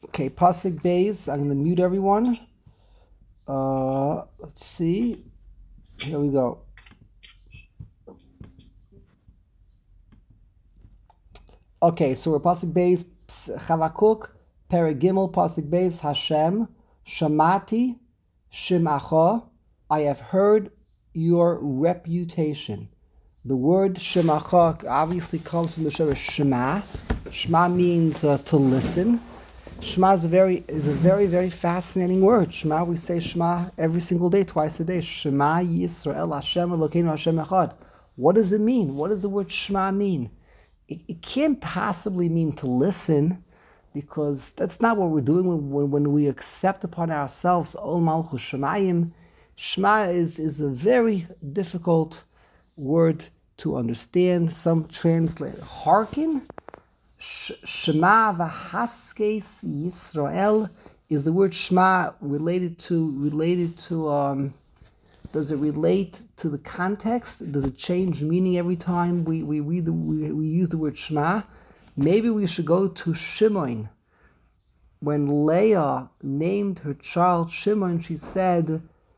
Okay, Pasuk Beis. I'm going to mute everyone. Let's see. Here we go. Okay, so we're Pasuk Beis, Chavakuk, Perigimel, Pasuk Beis, Hashem, Shamati, Shimacha, I have heard your reputation. The word Shimacha obviously comes from the word Shema. Shema means to listen. Shema is a very fascinating word. Shema, we say Shema every single day, twice a day. Shema Yisrael Hashem Elokeinu Hashem Echad. What does it mean? What does the word Shema mean? It can't possibly mean to listen, because that's not what we're doing when we accept upon ourselves Ol Malchus Shemayim. Shema is a very difficult word to understand. Some translate hearken. Shema v'haskes Yisrael is the word Shema related to does it relate to the context? Does it change meaning every time we use the word Shema? Maybe we should go to Shimon. When Leah named her child Shimon, she said,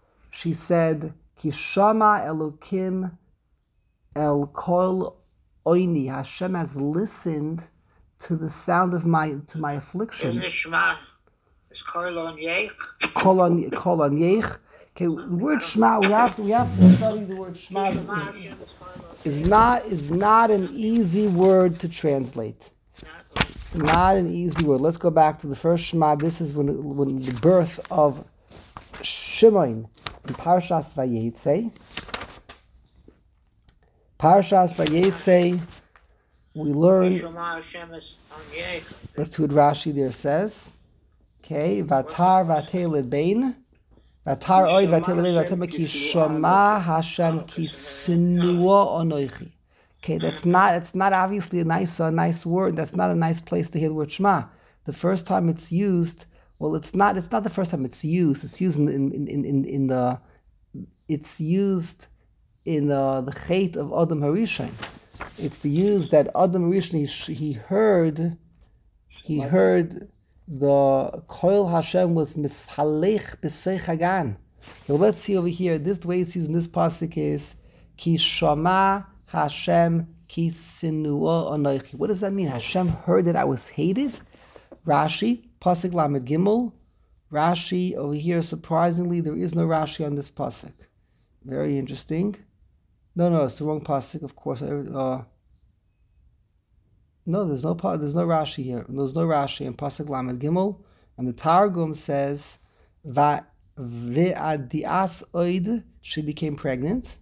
Kishama Elokim El Kol Oini. Hashem has listened to the sound of my affliction. Isn't it Shema? It's Kol on Yech. Kol on Yech. Okay, the word Shema, we have to study the word Shema. Is not an easy word to translate. Not an easy word. Let's go back to the first Shema. This is when the birth of Shimon in Parshas Vayetze. Parshas Vayetze, we learn. That's what Rashi there says. Okay, Vatar Vateled Bain. Vatar Oy Vateled Bain Vatar Ki Shama Hashem Ki Sinua Onoichi. Okay, it's not obviously a nice word. That's not a nice place to hear the word Shema. The first time it's used, well, it's not the first time it's used. It's used in the Chet of Adam Harishon. It's the use that Adam Harishon he heard the Koil Hashem was mishalech b'sei chagan. So let's see over here. This way it's used in this pasuk is Ki Shama Hashem Ki Sinua Anoichi. What does that mean? Hashem heard that I was hated. Rashi pasuk Lamed Gimel. Rashi over here. Surprisingly, there is no Rashi on this pasuk. Very interesting. No, it's the wrong pasuk. Of course. No, there's no Rashi here. There's no Rashi in pasuk Lamed Gimel, and the Targum says that Ve'adias Oid, she became pregnant,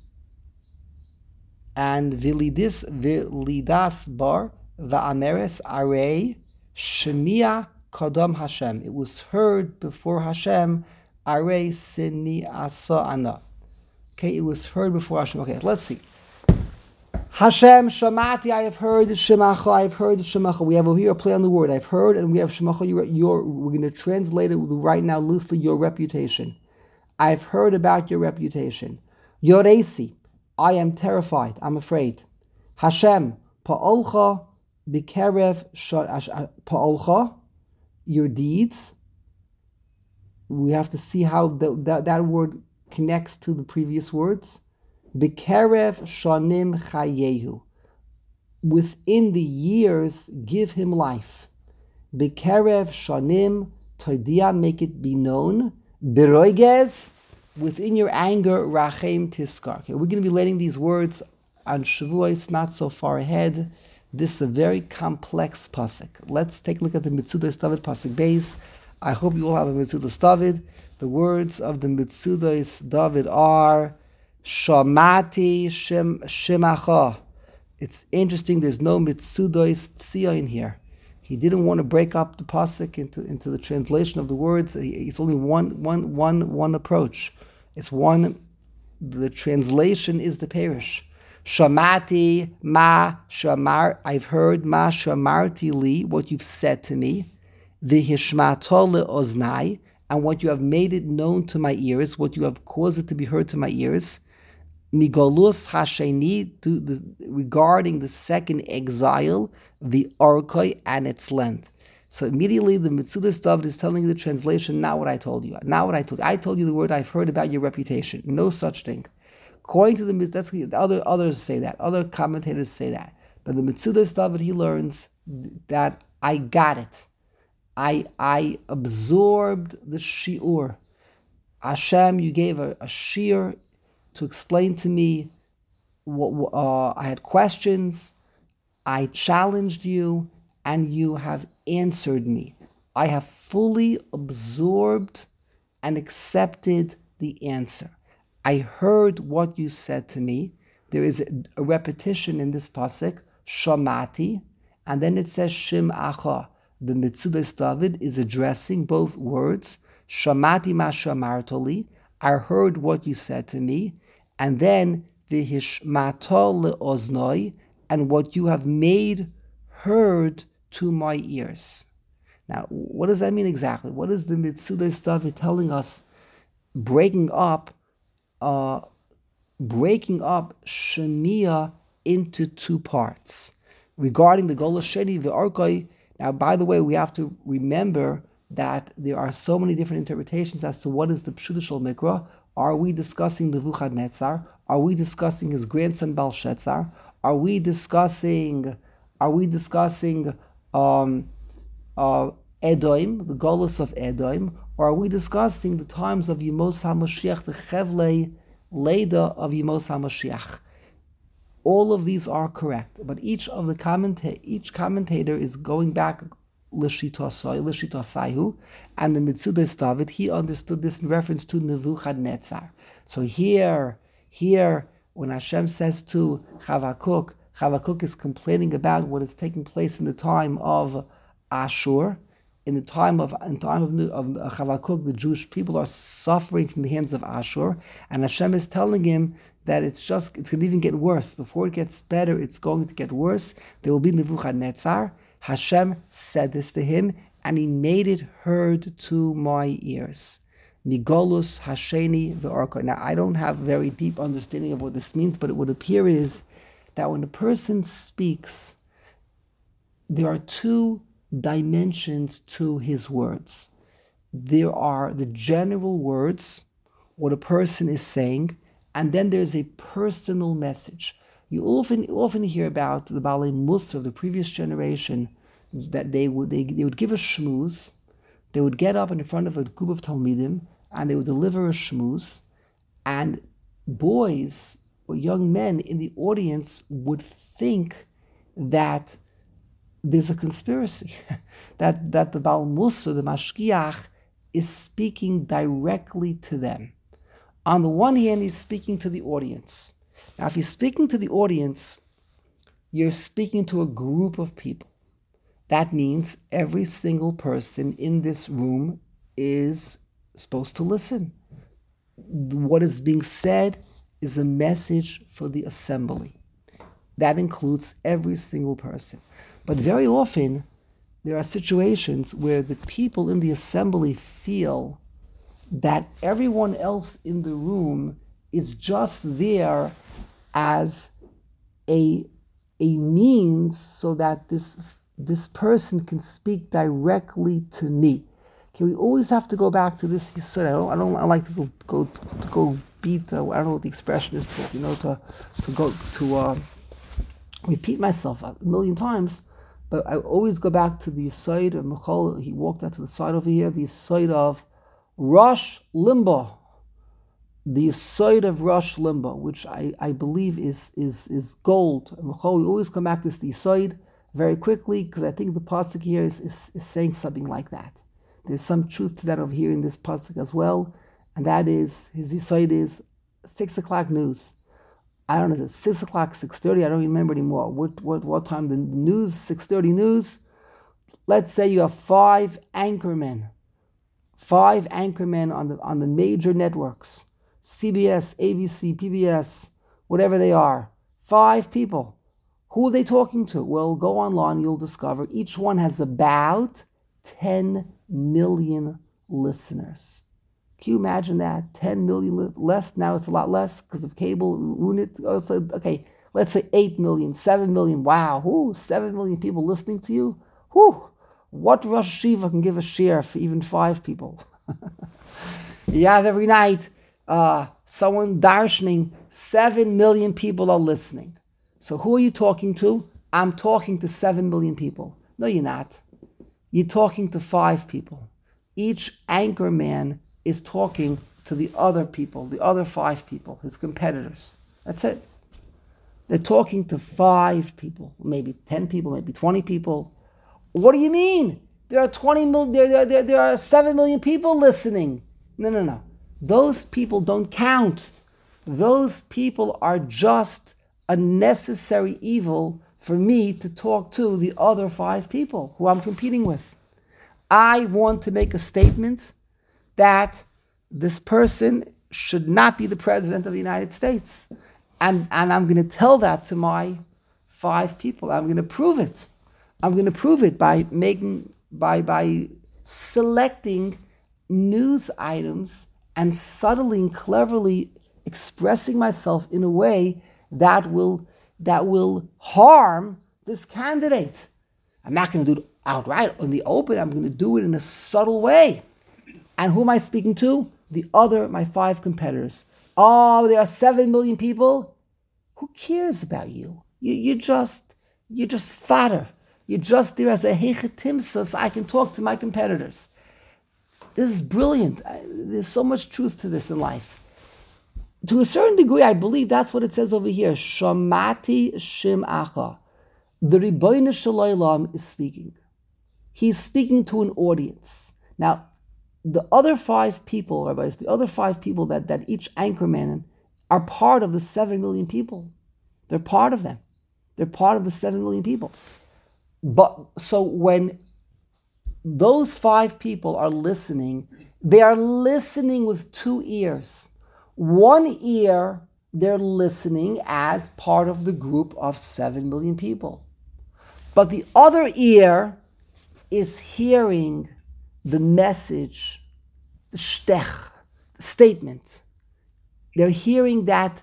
and Vilidas bar Va'ameres Arei Shemia Kodam Hashem. It was heard before Hashem. Arei Sini Asa Ana. Okay, it was heard before Hashem. Okay, let's see. Hashem, Shamati, I have heard, Shemacha, I have heard, Shemacha. We have over here a play on the word, I've heard, and we have Shemacha, we're going to translate it right now loosely, your reputation. I've heard about your reputation. Yoresi, I am terrified, I'm afraid. Hashem, Pa'olcha, Bikerev, Pa'olcha, your deeds. We have to see how that word connects to the previous words. Bikerev shanim chayehu. Within the years, give him life. Bikerev shanim toidia, make it be known. Beroigez, within your anger, rachem tiskar. Okay, we're going to be letting these words on Shavuos, not so far ahead. This is a very complex pasuk. Let's take a look at the Mitzudos David pasuk Beis. I hope you all have a Mitzudos David. The words of the Mitzudos David are Shamati Shemacha. It's interesting. There's no Mitzudos Tzion here. He didn't want to break up the pasuk into the translation of the words. It's only one approach. It's one. The translation is the parish. Shamati ma shamar. I've heard ma shamarti li, what you've said to me. V'hishmato le'oznai, and what you have made it known to my ears. What you have caused it to be heard to my ears. Migolus hasheni, regarding the second exile, the orkoi and its length. So immediately the Metzudas David is telling you the translation, not what I told you. Not what I told you. I told you the word I've heard about your reputation. No such thing. According to others say that. Other commentators say that. But the Metzudas David, he learns that I got it. I absorbed the shiur. Hashem, you gave a shiur to explain to me what I had questions. I challenged you, and you have answered me. I have fully absorbed and accepted the answer. I heard what you said to me. There is a repetition in this pasuk, shamati, and then it says shim'acha. The Metzudas David is addressing both words. Shamati ma shamartoli, I heard what you said to me, and then v'hishmato le'oznoi, and what you have made heard to my ears. Now, what does that mean exactly? What is the Metzudas David telling us? Breaking up Shemiah into two parts. Regarding the Golos Sheni, the Arkoi, now, by the way, we have to remember that there are so many different interpretations as to what is the Pshuta Shel Mikra. Are we discussing Nebuchadnezzar? Are we discussing his grandson Belshazzar? Are we discussing Edom, the Golus of Edom? Or are we discussing the times of Yemos HaMashiach, the Chevlei Leda of Yemos HaMashiach? All of these are correct, but each commentator is going back L'Shitosaihu, and the Metzudas David, he understood this in reference to Nebuchadnezzar. So here, when Hashem says to Chavakuk is complaining about what is taking place in the time of Ashur. In the time of Chavakuk, the Jewish people are suffering from the hands of Ashur, and Hashem is telling him that it's going to even get worse. Before it gets better, it's going to get worse. There will be Nebuchadnezzar. Hashem said this to him, and he made it heard to my ears. Migolus Hasheni ve'orko. Now, I don't have a very deep understanding of what this means, but it would appear is that when a person speaks, there are two dimensions to his words. There are the general words, what a person is saying, and then there's a personal message. You often hear about the Balei Musar of the previous generation, that they would give a shmuz, they would get up in front of a group of Talmidim, and they would deliver a shmuz, and boys or young men in the audience would think that there's a conspiracy, that the Baal Musar, the Mashgiach, is speaking directly to them. On the one hand, he's speaking to the audience. Now, if you're speaking to the audience, you're speaking to a group of people. That means every single person in this room is supposed to listen. What is being said is a message for the assembly. That includes every single person. But very often, there are situations where the people in the assembly feel that everyone else in the room is just there as a means so that this person can speak directly to me. Okay, we always have to go back to this yisod. I like to go beat. I don't know what the expression is. To repeat myself a million times. But I always go back to the yisod of Michal. He walked out to the side over here. The yisod of Rosh Limba. The yisod of Rosh Limba, which I believe is gold. Michal, we always come back to this yisod very quickly, because I think the pasuk here is saying something like that. There's some truth to that over here in this pasuk as well, and that is, his yisod is 6 o'clock news. I don't know, is it 6 o'clock, 6:30? I don't remember anymore. What time the news, 6:30 news? Let's say you have five anchormen on the major networks, CBS, ABC, PBS, whatever they are. 5 people. Who are they talking to? Well, go online, you'll discover each one has about 10 million listeners. Can you imagine that? 10 million less. Now it's a lot less because of cable. Okay, let's say 8 million, 7 million. Wow, 7 million people listening to you. What Rosh Yeshiva can give a share for even 5 people? You have every night someone darshaning, 7 million people are listening. So who are you talking to? I'm talking to 7 million people. No, you're not. You're talking to 5 people. Each anchor man is talking to the other people, the other 5 people, his competitors. That's it. They're talking to 5 people, maybe 10 people, maybe 20 people. What do you mean? There are 20 million, there are 7 million people listening. No. Those people don't count. Those people are just a necessary evil for me to talk to the other 5 people who I'm competing with. I want to make a statement that this person should not be the president of the United States. And I'm going to tell that to my 5 people. I'm going to prove it. I'm going to prove it by selecting news items and subtly and cleverly expressing myself in a way that will harm this candidate. I'm not going to do it outright in the open. I'm going to do it in a subtle way. And who am I speaking to? My 5 competitors. Oh, there are 7 million people. Who cares about you? You're just fodder. You're just there as a hechetimsa so I can talk to my competitors. This is brilliant. There's so much truth to this in life. To a certain degree, I believe that's what it says over here. Shamati shim'acha. The Ribbono Shel Olam is speaking. He's speaking to an audience. Now, the other 5 people, rabbis, that each anchorman are part of the 7 million people. They're part of them. They're part of the 7 million people. But so when those 5 people are listening, they are listening with 2 ears. One ear, they're listening as part of the group of 7 million people. But the other ear is hearing the message, the shtech, the statement. They're hearing that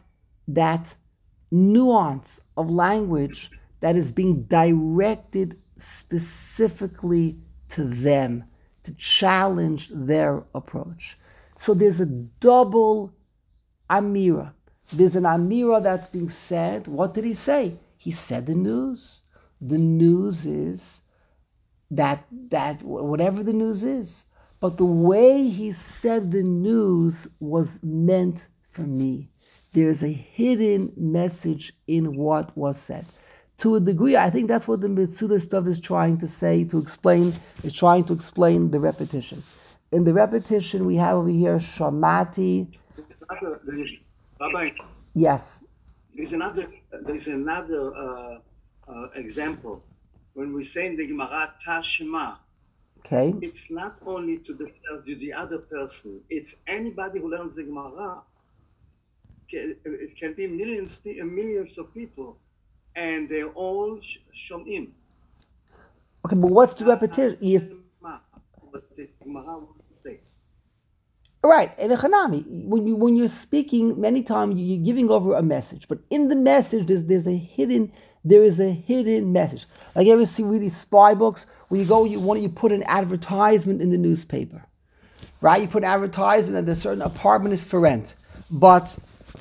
nuance of language that is being directed specifically to them, to challenge their approach. So there's a double amira. There's an amira that's being said. What did he say? He said the news. The news is that whatever the news is. But the way he said the news was meant for me. There's a hidden message in what was said. To a degree, I think that's what the Metzudah stuff is trying to say, trying to explain the repetition. In the repetition, we have over here, Shamati. Rabbi, Yes. there's another example. When we say in the Gemara, Tashma, Okay. it's not only to the other person, it's anybody who learns the Gemara. It can be millions of people, and they're all shomim. Okay, but what's the repetition? Yes. What the Gemara will say. Right, in a Hanami, when you're speaking, many times you're giving over a message, but in the message there is a hidden message. Like you ever see these spy books where you put an advertisement in the newspaper, right? You put an advertisement that a certain apartment is for rent, but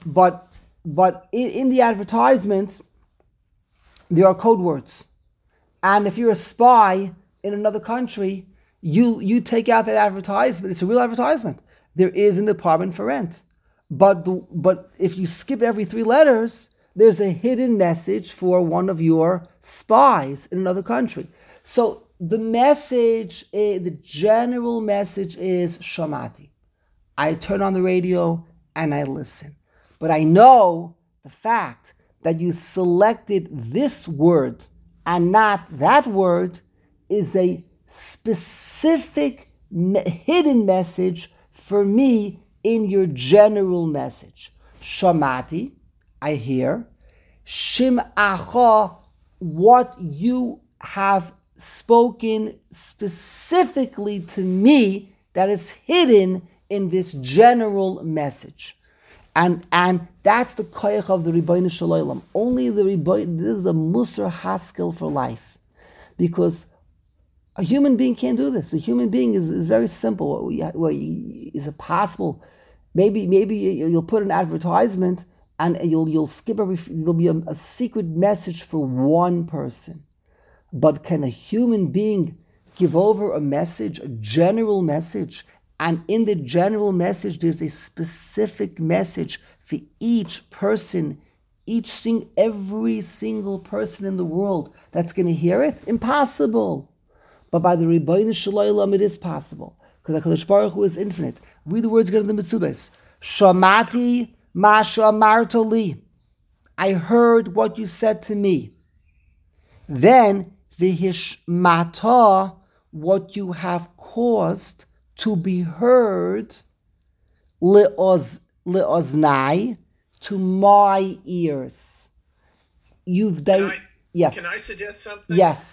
in the advertisement there are code words, and if you're a spy in another country, you take out that advertisement. It's a real advertisement. There is an apartment for rent, but if you skip every 3 letters, there's a hidden message for one of your spies in another country. So the message, the general message is Shamati. I turn on the radio and I listen. But I know the fact that you selected this word and not that word is a specific hidden message for me in your general message. Shamati, I hear. Shim'acha, what you have spoken specifically to me that is hidden in this general message. And that's the koyach of the Ribbono Shel Olam. Only the Ribbono, this is a Musar Haskel for life. Because A human being can't do this. A human being is very simple. Is it possible? Maybe you'll put an advertisement and you'll skip there'll be a secret message for one person. But can a human being give over a message, a general message, and in the general message there's a specific message for each person, every single person in the world that's going to hear it? Impossible. But by the Rebbeinu Shalom, it is possible. Because HaKadosh Baruch Hu is infinite. Read the words again in the Mitzudas. Shamati ma shamarta li. I heard what you said to me. Then, v'hishmata, what you have caused to be heard, le'oznai, to my ears. Can I suggest something? Yes.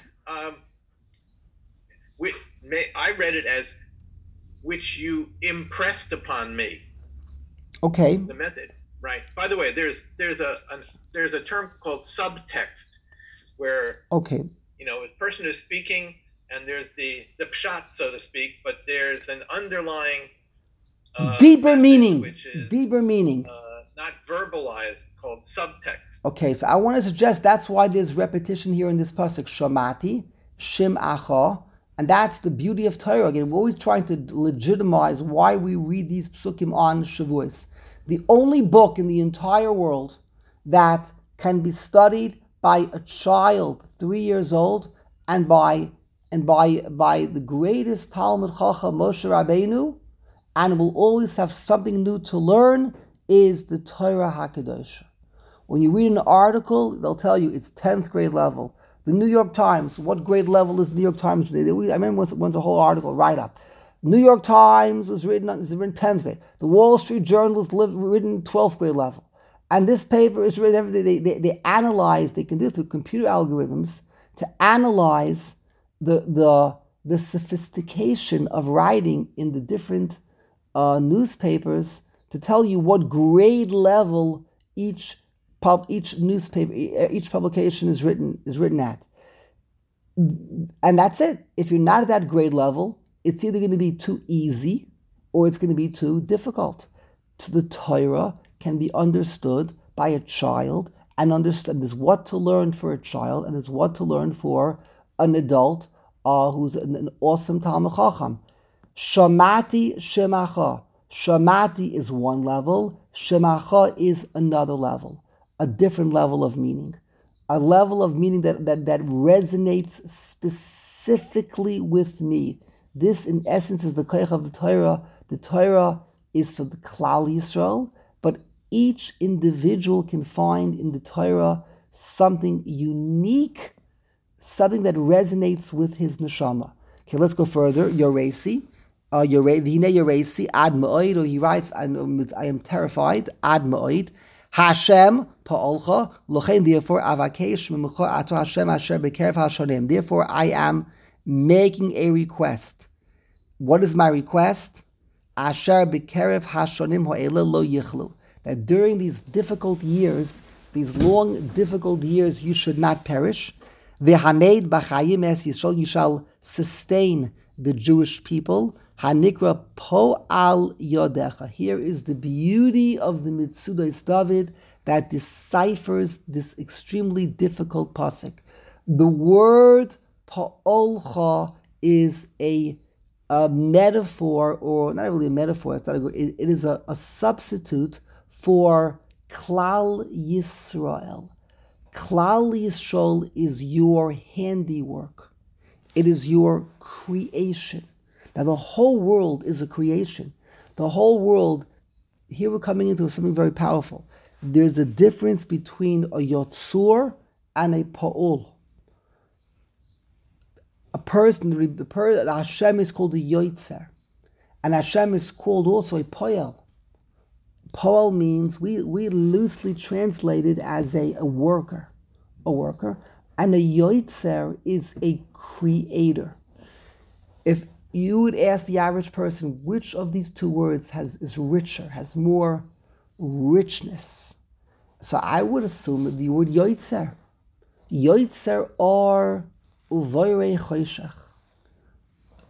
I read it as which you impressed upon me. Okay. The message, right? By the way, there's a term called subtext, where a person is speaking and there's the pshat, so to speak, but there's an underlying deeper meaning, which is not verbalized, called subtext. Okay, so I want to suggest that's why there's repetition here in this pasuk, Shamati, Shim Acha, and that's the beauty of Torah. Again, we're always trying to legitimize why we read these psukim on Shavuos. The only book in the entire world that can be studied by a child 3 years old and by the greatest Talmud Chacham Moshe Rabbeinu, and will always have something new to learn, is the Torah HaKadosh. When you read an article, they'll tell you it's 10th grade level. The New York Times, what grade level is the New York Times? I remember once a whole article, write-up. New York Times is written 10th grade. The Wall Street Journal is written 12th grade level. And this paper is written, they analyze, they can do it through computer algorithms to analyze the sophistication of writing in the different newspapers to tell you what grade level each newspaper, each publication is written at. And that's it. If you're not at that grade level, it's either going to be too easy or it's going to be too difficult. The Torah can be understood by a child and understood. There's what to learn for a child and there's what to learn for an adult who's an awesome Talmud Chacham. Shamati Shemacha. Shamati is one level. Shemacha is another level. A different level of meaning. A level of meaning that resonates specifically with me. This, in essence, is the koach of the Torah. The Torah is for the Klal Yisrael, but each individual can find in the Torah something unique, something that resonates with his neshama. Okay, let's go further. Yoresi. V'hinei Yoresi ad ma'od, or he writes, I am terrified, ad ma'od. Hashem pa'olcha, lochen, therefore, avakesh memucha ato Hashem asher bekerev hashonim. Therefore, I am making a request. What is my request? Asher bekerev hashonim ha'ele lo yichlu. That during these difficult years, these long, difficult years, you should not perish. V'hamed b'chayim es Yisrael, you shall sustain the Jewish people. Hanikra po al yodecha. Here is the beauty of the Mitzudas David that deciphers this extremely difficult pasuk. The word pa'olcha is a metaphor, or not really a metaphor. It is a substitute for Klal Yisrael. Klal Yisrael is your handiwork. It is your creation. Now the whole world is a creation. The whole world, here we're coming into something very powerful. There's a difference between a yotzur and a pa'ul. A person, Hashem is called a yotzer. And Hashem is called also a poel. Poel means, we loosely translate it as a worker. And a yotzer is a creator. If you would ask the average person which of these two words is richer, has more richness. So I would assume the word yotzer. Yotzer or uvoirei choshech.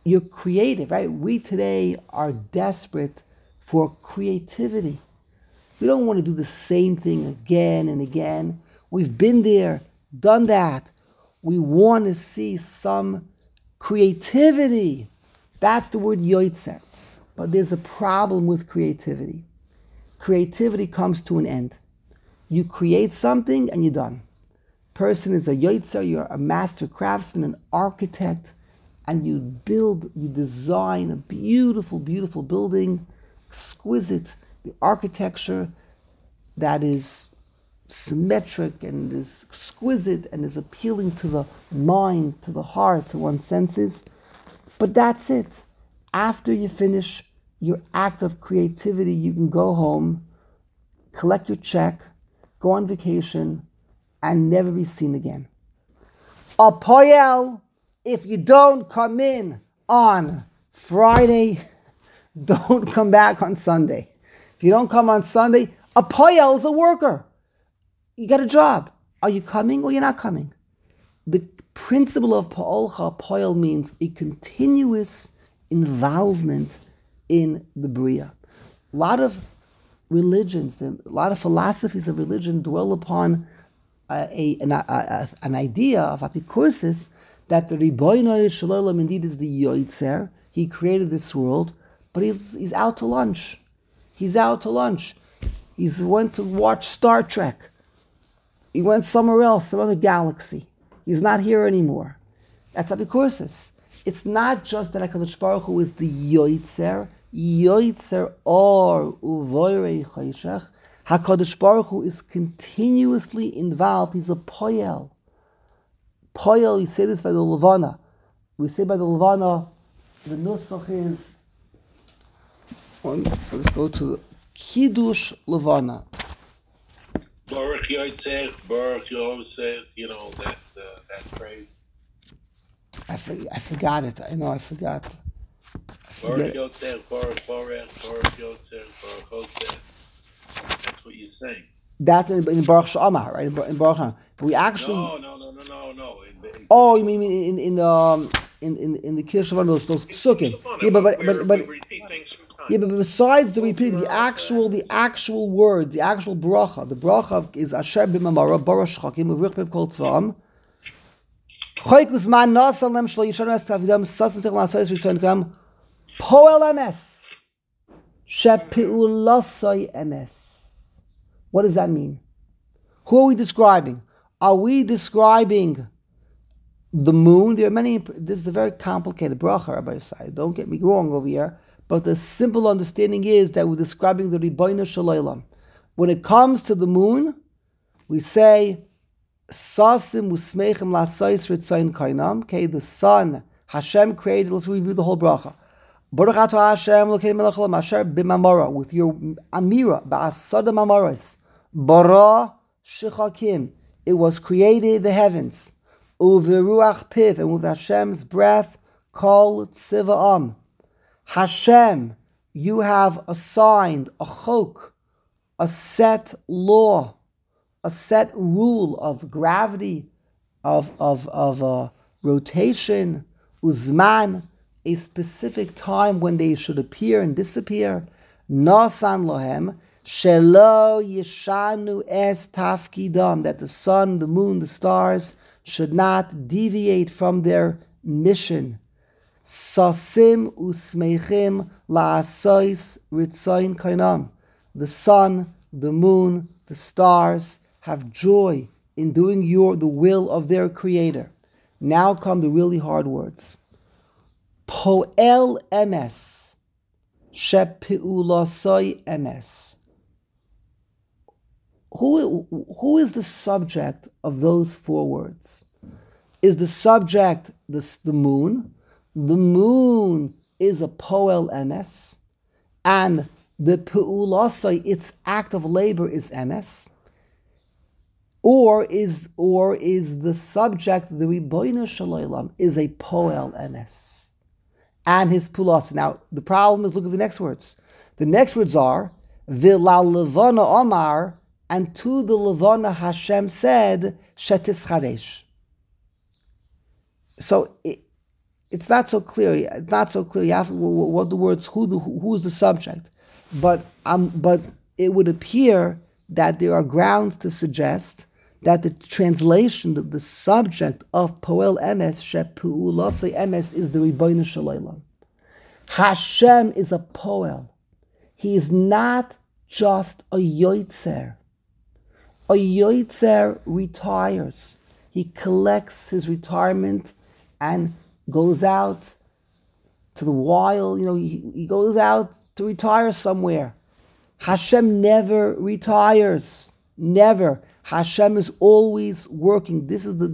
you're creative, right? We today are desperate for creativity. We don't want to do the same thing again and again. We've been there, done that. We want to see some creativity. That's the word yotzer. But there's a problem with creativity. Creativity comes to an end. You create something and you're done. Person is a yotzer, you're a master craftsman, an architect, and you build, you design a beautiful, beautiful building, exquisite, the architecture that is symmetric and is exquisite and is appealing to the mind, to the heart, to one's senses. But that's it. After you finish your act of creativity, you can go home, collect your check, go on vacation, and never be seen again. Apoyel, if you don't come in on Friday, don't come back on Sunday. If you don't come on Sunday, Apoyel is a worker. You got a job. Are you coming or you're not coming? The principle of Pa'olcha, Apoyel, means a continuous involvement in the Bria. A lot of religions, a lot of philosophies of religion dwell upon an idea of apikursis that the Ribono Shel Olam indeed is the Yotzer. He created this world, but he's out to lunch. He's out to lunch. He's went to watch Star Trek. He went somewhere else, some other galaxy. He's not here anymore. That's apikursis. It's not just that HaKadosh Baruch Hu is the Yotzer or Uvoirei Chayshech. HaKadosh Baruch Hu is continuously involved. He's a Poyel. Poyel, we say this by the Levana. We say by the Levana, the Nusach is, let's go to Kiddush Levana. Baruch Yotzer, Baruch Yosef, that phrase. I forgot it. I know I forgot. Baruch Yotzer, Baruch Yotzer, Baruch Yosef. That's what you're saying. That's in Baruch Sh'amah, right? In Baruch Sh'amah. But we actually. No. Oh, you mean in the Kiddush Levana, those psukim? Yeah, but we repeat things sometimes. Yeah, but besides the repeating, the actual word, the actual bracha, the bracha is Asher b'mamara Baruch Shchakim uvrich bev kol tzvam. Choikus man nasal nem shlo yishanu es tavidam sasam sech la'asayis ritzoyin kam poel emes shepi'ulasay emes. What does that mean? Who are we describing? Are we describing the moon? There are many. This is a very complicated bracha, Rabbi Yisai. Don't get me wrong over here. But the simple understanding is that we're describing the Ribono Shel Olam. When it comes to the moon, we say, Sasim usmeichem la'asayis ritzayin kainam. Okay, the sun, Hashem created. Let's review the whole bracha. Baruch atah Hashem l'kein melech olam asher b'mamara, with your amira, ba'asada mamaros. Bara shechakim. It was created, the heavens. Uveruach piv, and with Hashem's breath, kol tziva'am. Hashem, you have assigned a chok, a set law, a set rule of gravity, of rotation, uzman, a specific time when they should appear and disappear. Nasan lohem, shelo yishanu es tafkidam, that the sun, the moon, the stars should not deviate from their mission. Sasim usmeichim la'asais ritzayin kainam. The sun, the moon, the stars have joy in doing the will of their creator. Now come the really hard words. Poel emes shepi'ulasai emes. Who is the subject of those four words? Is the subject the moon? The moon is a poel emes, and the pe'ulasai, its act of labor, is emes. Or is the subject, the Ribono Shel Olam, is a poel emes, and his pe'ulasai. Now the problem is, look at the next words. The next words are v'la levana omar, and to the levana Hashem said shetis chadesh. So it's not so clear. It's not so clear. You have what the words who's the subject, but it would appear that there are grounds to suggest that the translation of the subject of Poel Emes Shepu'ulasei Emes is the Ribono Shel Olam. Hashem is a Poel. He is not just a Yoitzer. A Yoitzer retires. He collects his retirement and goes out to the wild. He goes out to retire somewhere. Hashem never retires. Never. Hashem is always working. This is the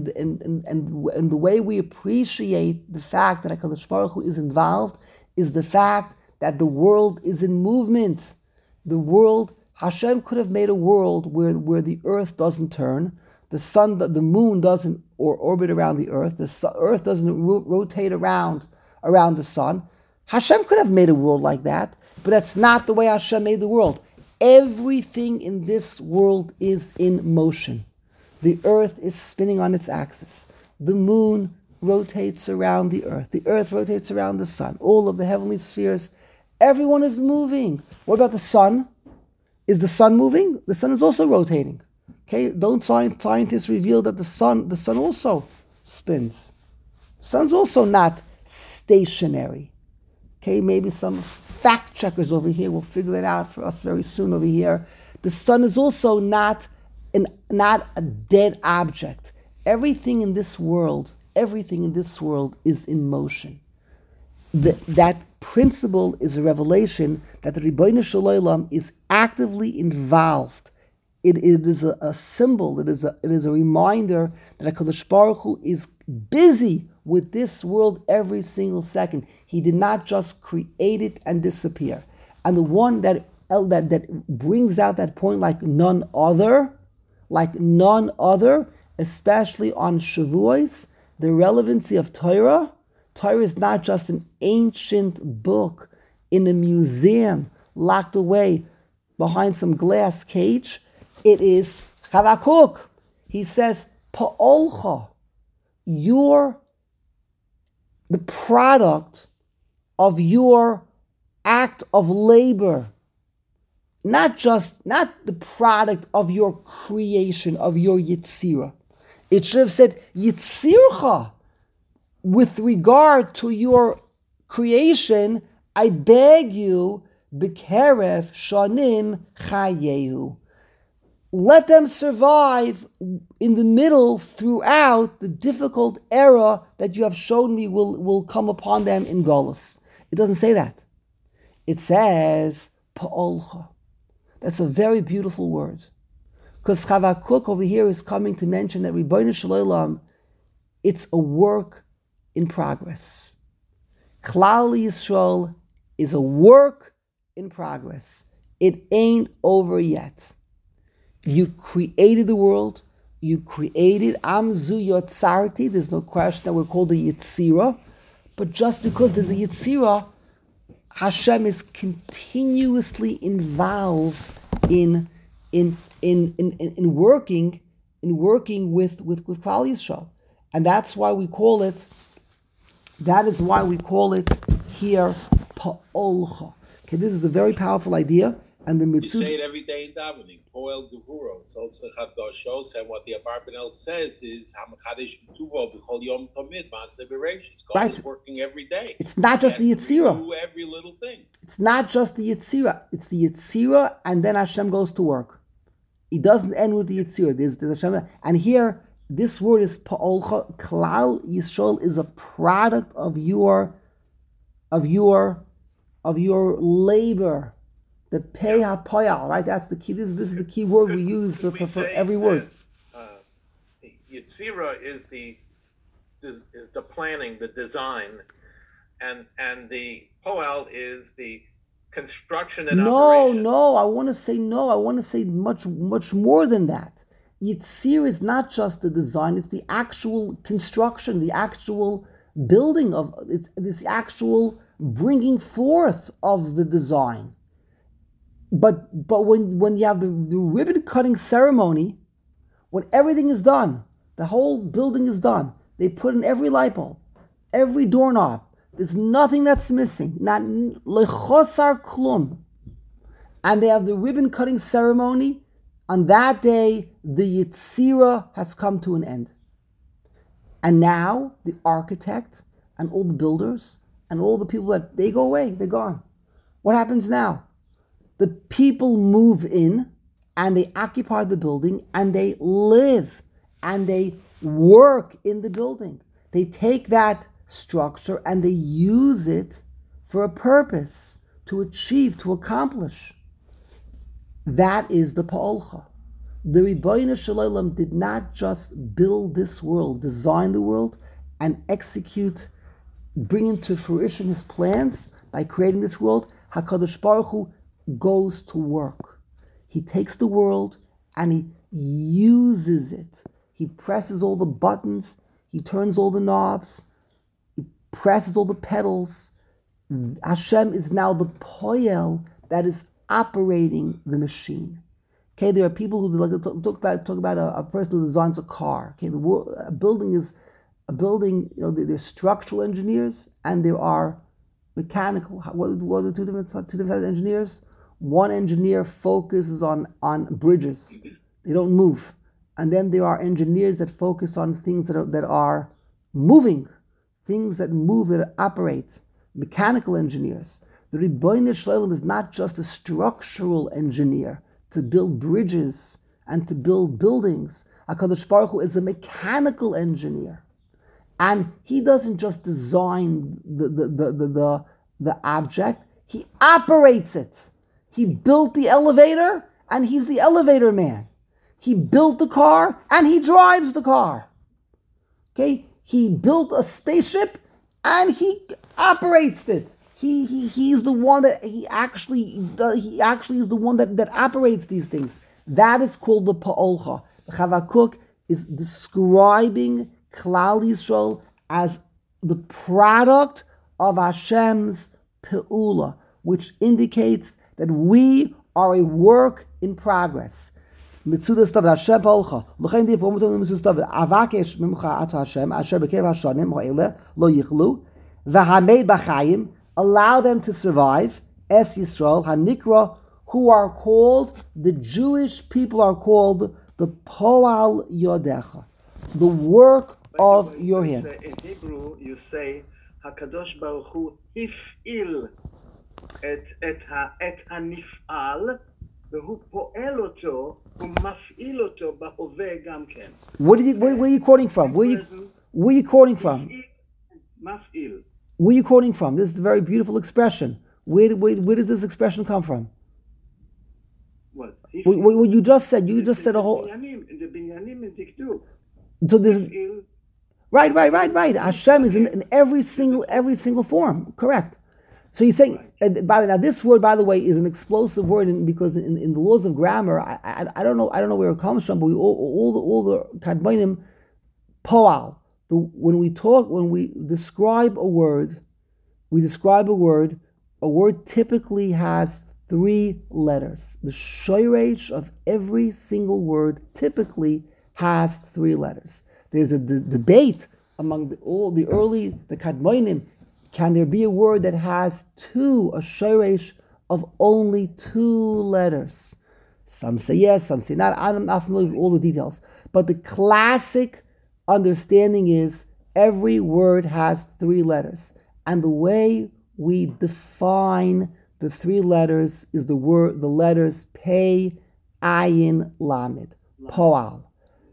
the way we appreciate the fact that HaKadosh Baruch Hu is involved is the fact that the world is in movement. The world, Hashem could have made a world where the earth doesn't turn, the sun, the moon doesn't orbit around the earth, the earth doesn't rotate around the sun. Hashem could have made a world like that, but that's not the way Hashem made the world. Everything in this world is in motion. The earth is spinning on its axis. The moon rotates around the earth rotates around the sun. All of the heavenly spheres, everyone is moving. What about the sun? Is the sun moving? The sun is also rotating. Okay, don't scientists reveal that the sun also spins? The sun's also not stationary. Okay, maybe some fact checkers over here will figure that out for us very soon over here. The sun is also not a dead object. Everything in this world is in motion. That principle is a revelation that the Ribono Shel Olam is actively involved. It is a symbol. It is a reminder that HaKadosh Baruch Hu is busy with this world every single second. He did not just create it and disappear. And the one that brings out that point like none other, especially on Shavuos, the relevancy of Torah. Torah is not just an ancient book in a museum locked away behind some glass cage. It is Chavakuk. He says, Pa'olcha, you're the product of your act of labor. Not the product of your creation, of your Yitzira. It should have said, Yitzircha. With regard to your creation, I beg you, B'kerev shanim chayehu. Let them survive in the middle, throughout the difficult era that you have shown me will come upon them in Golus. It doesn't say that. It says, Pa'olcha. That's a very beautiful word. Because Chavakuk over here is coming to mention that Ribono Shel Olam, it's a work in progress. Klal Yisrael is a work in progress. It ain't over yet. You created the world. You created Amzu Yotzarti. There's no question that we're called a Yitzira. But just because there's a Yitzira, Hashem is continuously involved in working with Klal Yisrael. And that's why we call it. That is why we call it here Pa'olcha. Okay, this is a very powerful idea, and the mitzvah. You say it every day in davening. Poel Gevuro. So Chadashos, and what the Abarbanel says is Hamachadish Mituvo B'Chol Yom Tomid Maaseh Bereishis. God is working every day. It's not just the Yitzira. Do every little thing. It's not just the Yitzira. It's the Yitzira, and then Hashem goes to work. It doesn't end with the Yitzira. There's Hashem, and here. This word is Pa'olcha. Klal Yisrael is a product of your labor. The Pei HaPoyal, right? That's the key. This is the key word we use for every word. Yitzira is the planning, the design, and the Poel is the construction and operation. No. I want to say much more than that. Yitzir is not just the design, it's the actual construction, the actual building of it's the actual bringing forth of the design. But when you have the ribbon cutting ceremony, when everything is done, the whole building is done, they put in every light bulb, every doorknob. There's nothing that's missing. Not lechosar klum. And they have the ribbon cutting ceremony. On that day, the Yitzira has come to an end. And now the architect and all the builders and all the people that they go away, they're gone. What happens now? The people move in and they occupy the building and they live and they work in the building. They take that structure and they use it for a purpose, to achieve, to accomplish. That is the Pa'olcha. The Ribbono Shel Olam did not just build this world, design the world, and execute, bring into fruition his plans by creating this world. HaKadosh Baruch Hu goes to work. He takes the world and he uses it. He presses all the buttons, he turns all the knobs, he presses all the pedals. Hashem is now the poel that is operating the machine. Okay, there are people who talk about a person who designs a car. Okay, a building is a building. You know, there's structural engineers and there are mechanical. What are the two different types of engineers? One engineer focuses on bridges; they don't move. And then there are engineers that focus on things that are moving, things that move, that operate. Mechanical engineers. The Ribbono Shel Olam is not just a structural engineer to build bridges and to build buildings. HaKadosh Baruch Hu is a mechanical engineer. And he doesn't just design the object, he operates it. He built the elevator and he's the elevator man. He built the car and he drives the car. Okay? He built a spaceship and he operates it. He's the one that he actually is the one that operates these things. That is called the Pa'olcha. Chavakuk is describing Klal Yisrael as the product of Hashem's Pe'ula, which indicates that we are a work in progress. Mitzudas Tav Hashem Pa'olcha. L'chein di formutum mitzudas Tav avakesh mimcha at Hashem asher b'kev hashanim ha'ele lo yichlu v'hamed b'chayim. Allow them to survive, Es Yisrael, Hanikra, who are called, the Jewish people are called the Poal Yodecha, the work of your hand. In Hebrew, you say, HaKadosh Baruch Hu hif'il et hanif'al, והוא פועל אותו, הוא מפעיל אותו בהווה גם כן. Where are you quoting from? Where are you quoting from? מפעיל. Where are you quoting from? This is a very beautiful expression. Where does this expression come from? What? What you just said. You just said a whole. The binyanim in Tiktuk. So this. Right. Hashem is in every single form. Correct. So you're saying. Now this word, by the way, is an explosive word, because in the laws of grammar, I don't know where it comes from, but all the kadmonim poal. When we describe a word, a word typically has 3 letters. The shoresh of every single word typically has 3 letters. There's a debate among the kadmonim, can there be a word that has a shoresh of only 2 letters? Some say yes, some say not. I'm not familiar with all the details. But the classic understanding is every word has 3 letters, and the way we define the 3 letters is the letters pei, ayin, lamed, poal,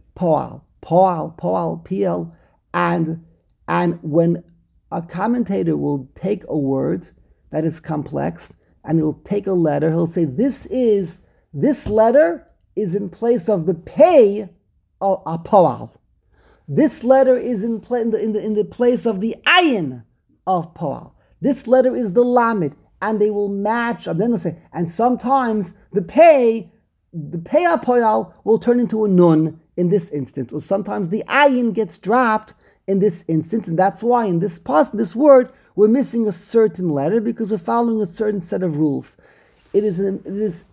pl, and when a commentator will take a word that is complex and he'll take a letter, he'll say this letter is in place of the pei of a poal. This letter is in the place of the ayin of poal. This letter is the lamed, and they will match. And then they'll say, and sometimes the pei poal will turn into a nun in this instance, or sometimes the ayin gets dropped in this instance, and that's why in this word we're missing a certain letter because we're following a certain set of rules. It is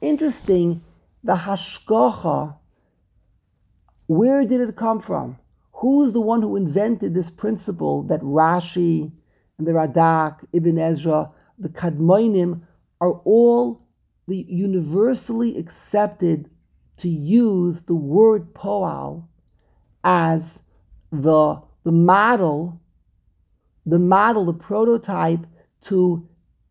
interesting. The hashgacha, where did it come from? Who is the one who invented this principle that Rashi and the Radak, Ibn Ezra, the Kadmonim are all the universally accepted to use the word poal as the model, the prototype to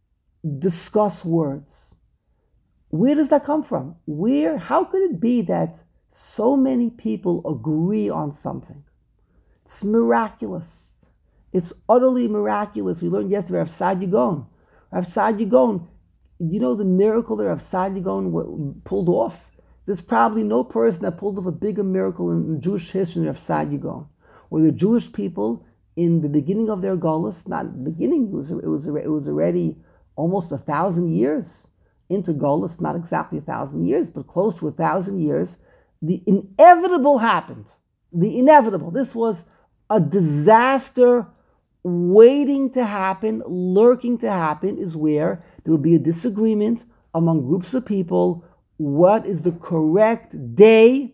discuss words. Where does that come from? How could it be that so many people agree on something? It's miraculous. It's utterly miraculous. We learned yesterday Rav Saadia Gaon. Rav Saadia Gaon, you know the miracle that Rav Saadia Gaon pulled off? There's probably no person that pulled off a bigger miracle in Jewish history than Rav Saadia Gaon. Where the Jewish people, in the beginning of their Golus, not the beginning, it was already almost 1,000 years into Golus, not exactly 1,000 years, but close to 1,000 years, the inevitable happened. The inevitable. This was a disaster waiting to happen, lurking to happen, is where there will be a disagreement among groups of people. What is the correct day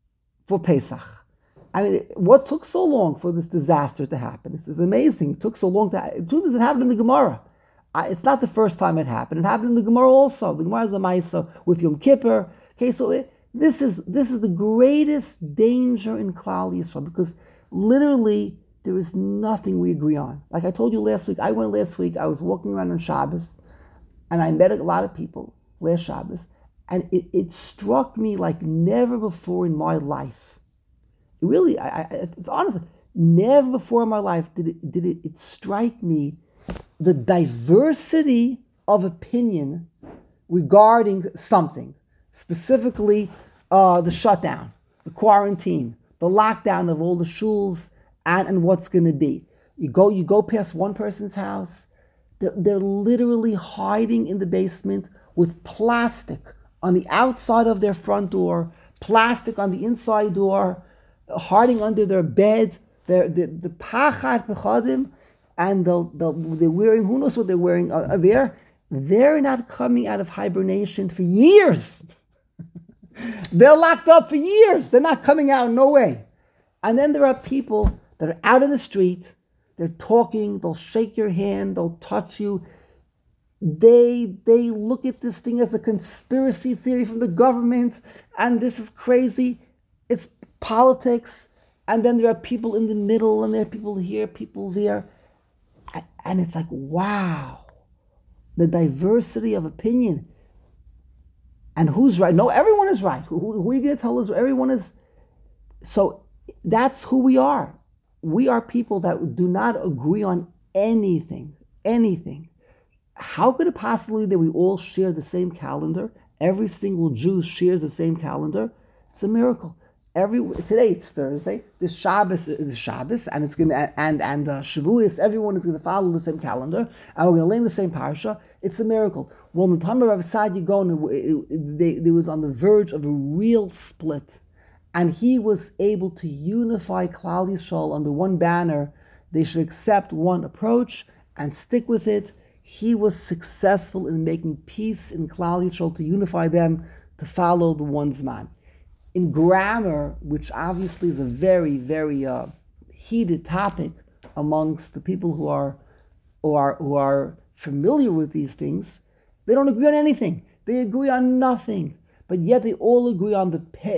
for Pesach? I mean, what took so long for this disaster to happen? This is amazing. It took so long to happen. The truth is, it happened in the Gemara. It's not the first time it happened. It happened in the Gemara also. The Gemara is a Maisa with Yom Kippur. Okay, so this is the greatest danger in Klal Yisrael, because literally there is nothing we agree on. Like I told you last week, I was walking around on Shabbos, and I met a lot of people last Shabbos, and it struck me like never before in my life. Really, it's honestly, never before in my life did it strike me the diversity of opinion regarding something, specifically the shutdown, the quarantine, the lockdown of all the shuls, and what's going to be. You go past one person's house, they're literally hiding in the basement with plastic on the outside of their front door, plastic on the inside door, hiding under their bed, the pachad pechadim, and they're wearing, who knows what they're wearing they're not coming out of hibernation for years. They're locked up for years. They're not coming out, no way. And then there are people that are out in the street, they're talking, they'll shake your hand, they'll touch you. They look at this thing as a conspiracy theory from the government, and this is crazy. It's politics. And then there are people in the middle, and there are people here, people there. And it's like, wow, the diversity of opinion. And who's right? No, everyone is right. Who are you going to tell us? Everyone is. So that's who we are. We are people that do not agree on anything. How could it possibly that we all share the same calendar? Every single Jew shares the same calendar. It's a miracle. Today it's Thursday. This Shabbos is Shabbos, and it's gonna and Shavuos. Everyone is going to follow the same calendar, and we're going to learn the same parsha. It's a miracle. Well, in the time of Rav Saadia Gaon, there was on the verge of a real split, and he was able to unify Klal Yisrael under one banner. They should accept one approach and stick with it. He was successful in making peace in Klal Yisrael, to unify them to follow the one Zman. In grammar, which obviously is a very, very heated topic amongst the people who are familiar with these things, they don't agree on anything. They agree on nothing, but yet they all agree on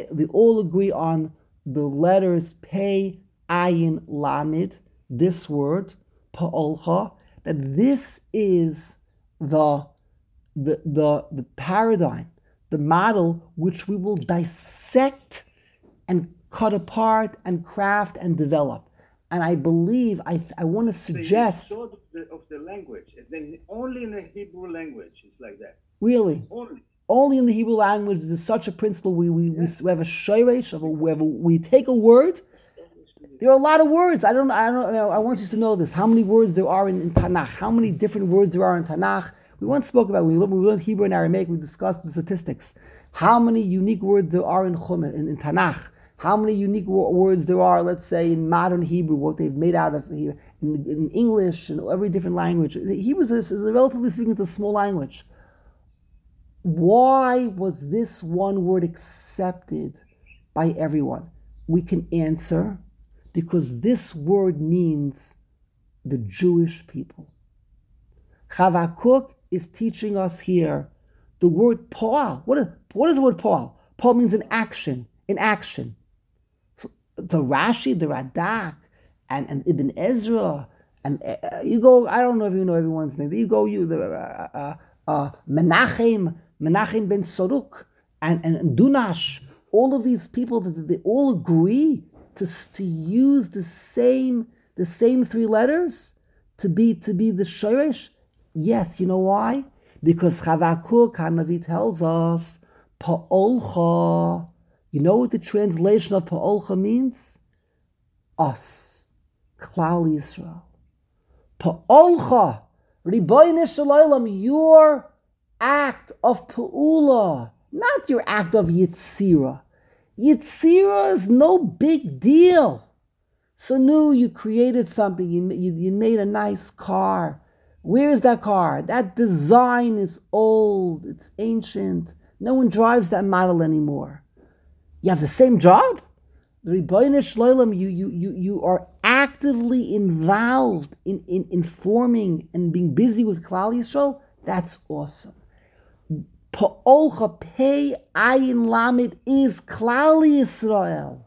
the letters Pei, Ayin, Lamed. This word Pa'olcha, that this is the paradigm, the model which we will dissect and cut apart and craft and develop. And I believe, I want to suggest... The sort of the language. It's only in the Hebrew language. It's like that. Really? Only in the Hebrew language there's such a principle. We have a shoresh, we take a word. There are a lot of words. I want you to know this. How many words there are in Tanakh? How many different words there are in Tanakh? We once spoke about, when we learned Hebrew and Aramaic, we discussed the statistics. How many unique words there are in Tanakh? How many unique words there are, let's say, in modern Hebrew, what they've made out of in English and every different language. Hebrew is relatively speaking, it's a small language. Why was this one word accepted by everyone? We can answer, Because this word means the Jewish people. Chavakuk is teaching us here the word po'al. What is the word po'al? Po'al means in action. So the Rashi, the Radak, and Ibn Ezra, and you go, I don't know if you know everyone's name. You go, Menachem ben Soruk, and Dunash, all of these people, they all agree to use the same 3 letters to be the Shoresh. Yes, you know why? Because Chavakuk Hanavi tells us Pa'olcha. You know what the translation of Pa'olcha means? Us, Klal Yisrael. Pa'olcha, Ribono Shel Olam, your act of Pa'ula, not your act of Yitzira. Yitzira is no big deal. So now you created something, you made a nice car. Where is that car? That design is old, it's ancient. No one drives that model anymore. You have the same job? The Ribono Shel Olam, you are actively involved in forming and being busy with Klal Yisrael. That's awesome. Pa'olcha Pei Ayin Lamed is Klal Yisrael.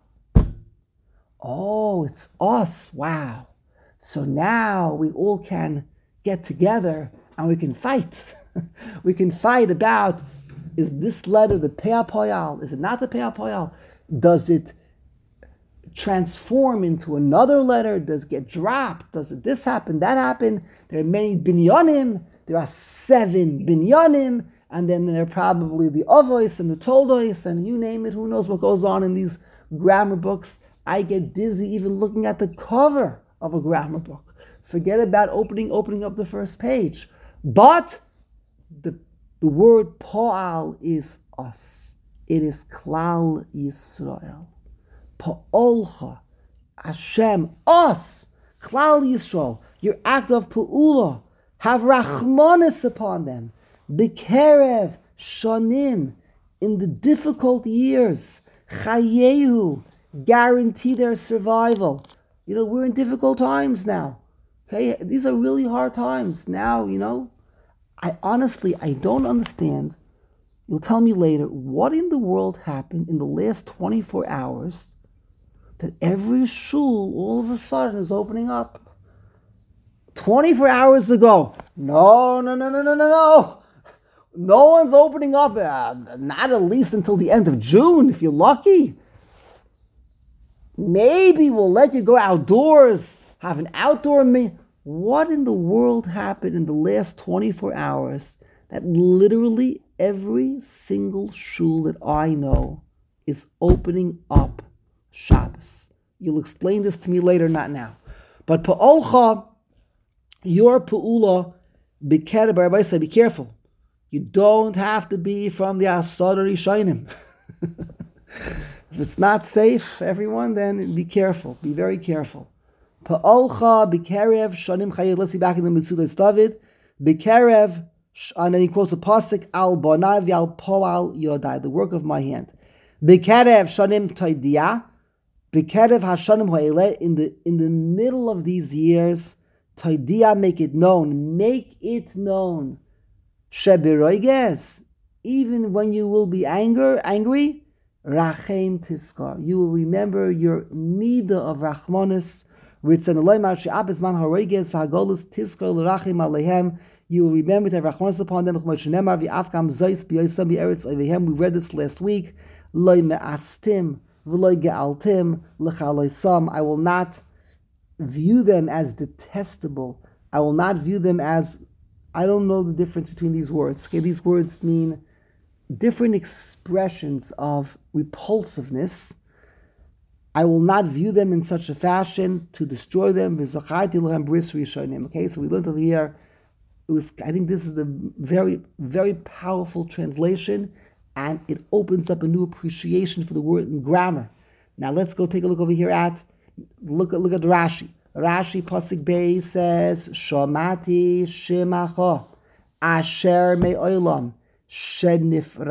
Oh, it's us. Wow. So now we all can get together and we can fight. We can fight about, is this letter the Pei HaPo'al? Is it not the Pei HaPo'al? Does it transform into another letter? Does it get dropped? Does it this happen, that happen? There are many binyanim. There are 7 binyanim. And then there are probably the Avos and the Toldos and you name it. Who knows what goes on in these grammar books. I get dizzy even looking at the cover of a grammar book. Forget about opening up the first page. But the word Po'al is us. It is Klal Yisrael. Pa'olcha, Hashem, us, Klal Yisrael, your act of Pa'ula, have Rachmanis upon them. B'kerev Shonim, in the difficult years, Chayehu, guarantee their survival. We're in difficult times now. Okay, these are really hard times now. I don't understand. You'll tell me later what in the world happened in the last 24 hours that every shul all of a sudden is opening up. 24 hours ago, no. No one's opening up. Not at least until the end of June, if you're lucky. Maybe we'll let you go outdoors, have an outdoor meal. What in the world happened in the last 24 hours that literally every single shul that I know is opening up Shabbos? You'll explain this to me later, not now. But Pa'olcha, your Pa'ula, be careful. You don't have to be from the Asar Rishonim. If it's not safe, everyone, then be careful. Be very careful. Pa'olcha b'kerev shonim chayil. Let's see back in the Metzudas David. B'kerev, and then he quotes a pasuk, al bonai v'al po'al yodai, the work of my hand. B'kerev shonim toidia. B'kerev hashonim ha'eleh, in the middle of these years, toidia, make it known. Make it known. Shebiroiges, even when you will be angry, rachem tiskar, you will remember your midah of rachmanis. You will remember to have rachmanis upon them. We read this last week. I will not view them as detestable. I will not view them as, I don't know the difference between these words. Okay, these words mean different expressions of repulsiveness. I will not view them in such a fashion to destroy them. Okay, so we learned over here. I think this is a very, very powerful translation, and it opens up a new appreciation for the word in grammar. Now let's go take a look over here at look at Rashi. Rashi Pasuk Bey says, Shomati Shemacha Asher Me'olam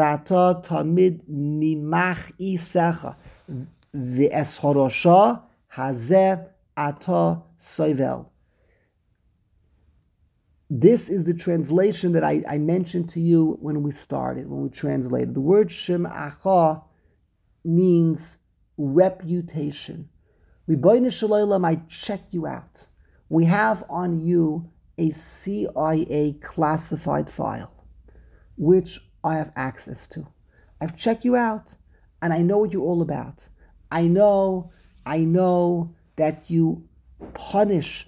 Shenifrata Tamid Mimach Isecha V'Eshorosha hazeh ata soivel. This is the translation that I mentioned to you when we translated. The word shim'acha means reputation. Ribono shel olam, I check you out. We have on you a CIA classified file, which I have access to. I've checked you out, and I know what you're all about. I know that you punish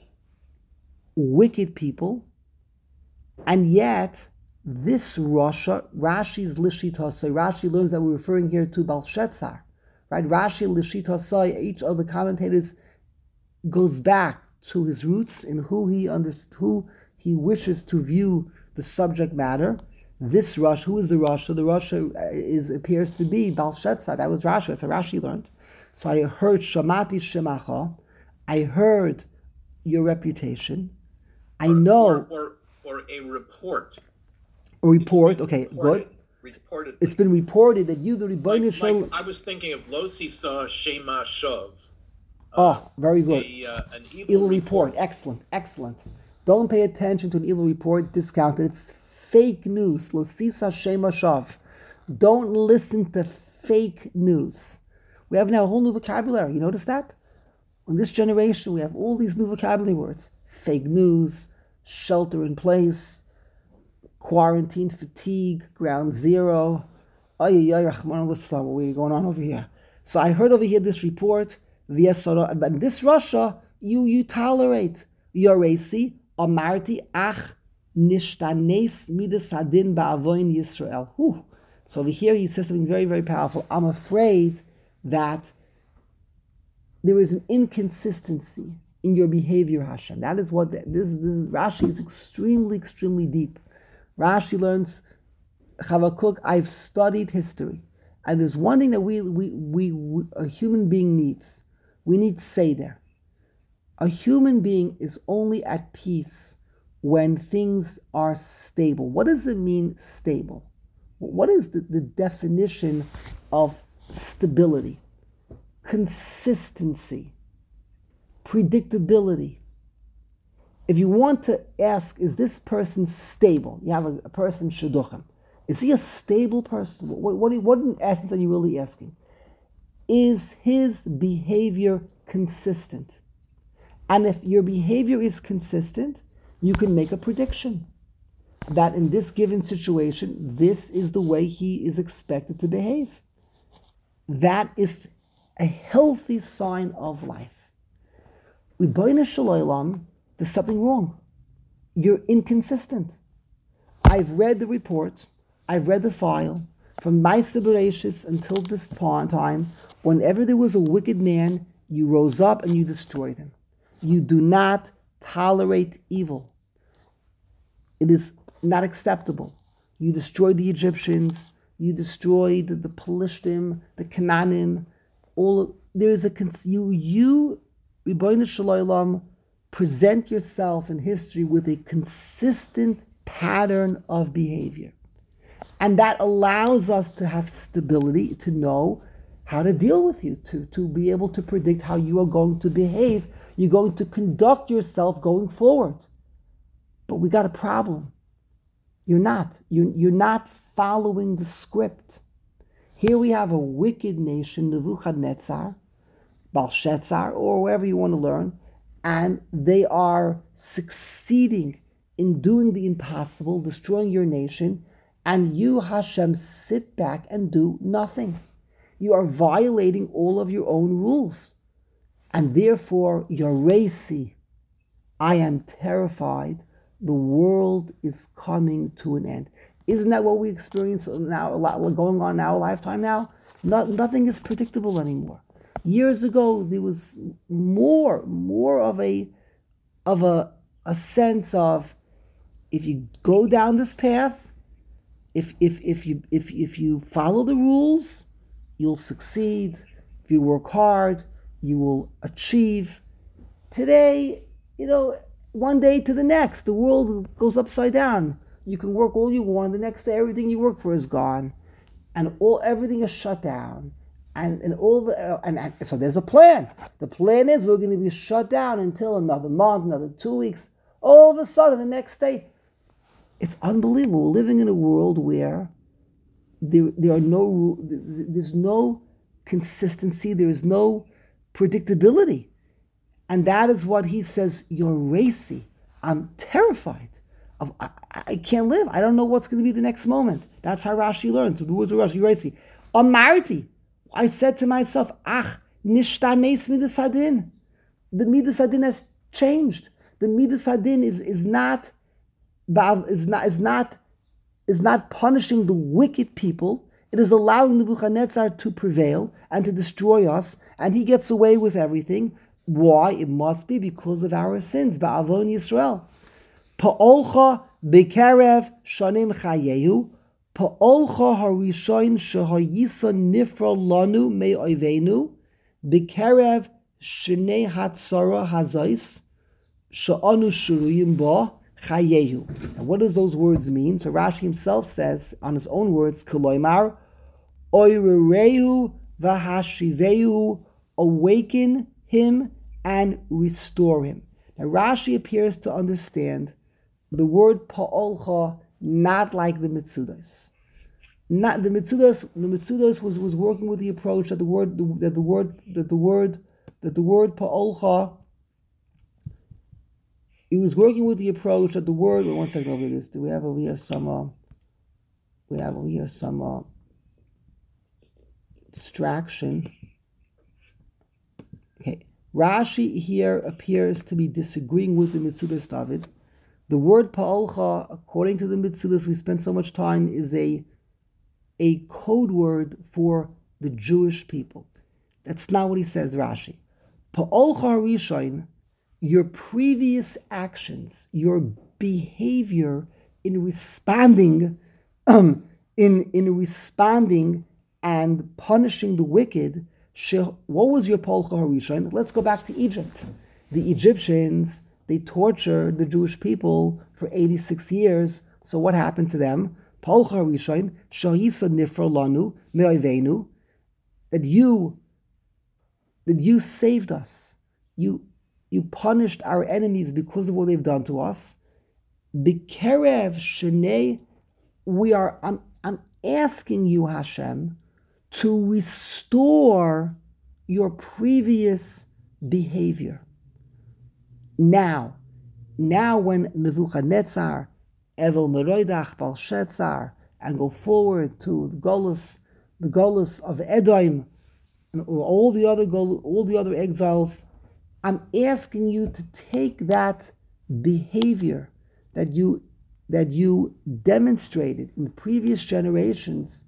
wicked people, and yet this Rashi's Lishitasai, Rashi learns that we're referring here to Belshazzar, right? Rashi Lishitasai, each of the commentators goes back to his roots in who he wishes to view the subject matter. This Rosh, who is the Rosh? The Rosh appears to be Belshazzar. That was Rashi. That's how Rashi learned. So I heard Shamati Shemacha. I heard your reputation. I know. Or a report. A report. Okay, good. Reported. It's been reported that you, the Ribono Shel Olam. I was thinking of Lo Sisa Shema Shov. Very good. An evil report. Excellent. Don't pay attention to an evil report. Discount it. It's fake news. Lo Sisa Shema Shov. Don't listen to fake news. We have now a whole new vocabulary. You notice that? In this generation, we have all these new vocabulary words. Fake news, shelter in place, quarantine fatigue, ground zero. What are going on over here? So I heard over here this report. But in this Russia, you tolerate. Yoresi, amarti ach nishtanes midas hadin ba'avoin Yisrael. So over here he says something very, very powerful. I'm afraid that there is an inconsistency in your behavior, Hashem. That is what this Rashi is extremely, extremely deep. Rashi learns, Chavakuk, I've studied history, and there's one thing that we a human being needs. We need seder. A human being is only at peace when things are stable. What does it mean, stable? What is the definition of stability? Consistency, predictability. If you want to ask, is this person stable? You have a person shidduchim. Is he a stable person? What in essence are you really asking? Is his behavior consistent? And if your behavior is consistent, you can make a prediction that in this given situation, this is the way he is expected to behave. That is a healthy sign of life. Ribono shel olam, there's something wrong. You're inconsistent. I've read the report, I've read the file, from Ma'aseh Bereishis until this time. Whenever there was a wicked man, you rose up and you destroyed him. You do not tolerate evil. It is not acceptable. You destroyed the Egyptians, you destroyed the Pelishtim, the Canaanim. You, Ribono shel olam, present yourself in history with a consistent pattern of behavior. And that allows us to have stability, to know how to deal with you, to be able to predict how you are going to behave. You're going to conduct yourself going forward. But we got a problem. You're not. You're not following the script. Here we have a wicked nation, Nebuchadnezzar, Belshazzar, or wherever you want to learn, and they are succeeding in doing the impossible, destroying your nation, and you, Hashem, sit back and do nothing. You are violating all of your own rules. And therefore, you're racy. I am terrified. The world is coming to an end. Isn't that what we experience now, going on in our lifetime now? Nothing is predictable anymore. Years ago, there was more of a sense of, if you go down this path, if you follow the rules, you'll succeed. If you work hard, you will achieve. Today, one day to the next, the world goes upside down. You can work all you want, the next day everything you work for is gone, and everything is shut down, And all the, and so there's a plan. The plan is we're going to be shut down until another month, another 2 weeks. All of a sudden, the next day, it's unbelievable. We're living in a world where there's no consistency, there is no predictability. And that is what he says, you're racy. I'm terrified. I can't live. I don't know what's going to be the next moment. That's how Rashi learns. So the words of Rashi, you're racy. Amarti. I said to myself, nishtanes midas hadin. The midas hadin has changed. The midas hadin is not punishing the wicked people. It is allowing Nebuchadnezzar to prevail and to destroy us, and he gets away with everything. Why? It must be because of our sins. Ba'avon Yisrael. Pa'olcha b'kerev shanim chayehu. Pa'olcha harishoin shehayisa nifra lanu me'oivenu. B'kerev shnei hatzara hazais. Sha'anu shuruyim ba chayehu. And what does those words mean? So Rashi himself says, on his own words, Koloimar, oirerehu v'hashivehu, awaken him and restore him. Now Rashi appears to understand the word pa'olcha not like the Mitzudos. Not the Mitzudos. The Mitzudos was working with the approach that the word pa'olcha. He was working with the approach that the word. One second over this. Do we have over here some? We have over here some distraction. Okay, Rashi here appears to be disagreeing with the Mitzudos David. The word pa'olcha, according to the Mitzudos we spent so much time, is a code word for the Jewish people. That's not what he says, Rashi. Pa'olcha harishain, your previous actions, your behavior in responding, in responding and punishing the wicked. What was your pa'olcha harishain? Let's go back to Egypt. The Egyptians, they tortured the Jewish people for 86 years. So what happened to them? Pa'olcha harishain shahisa nifra lanu me'oivenu, that you saved us. You punished our enemies because of what they've done to us. B'kerev shenei, I'm asking you, Hashem, to restore your previous behavior. Now when Nebuchadnezzar, Evel Meroidach, Balshazzar, and go forward to the Golus of Edom, and all the other exiles, I'm asking you to take that behavior that you demonstrated in the previous generations,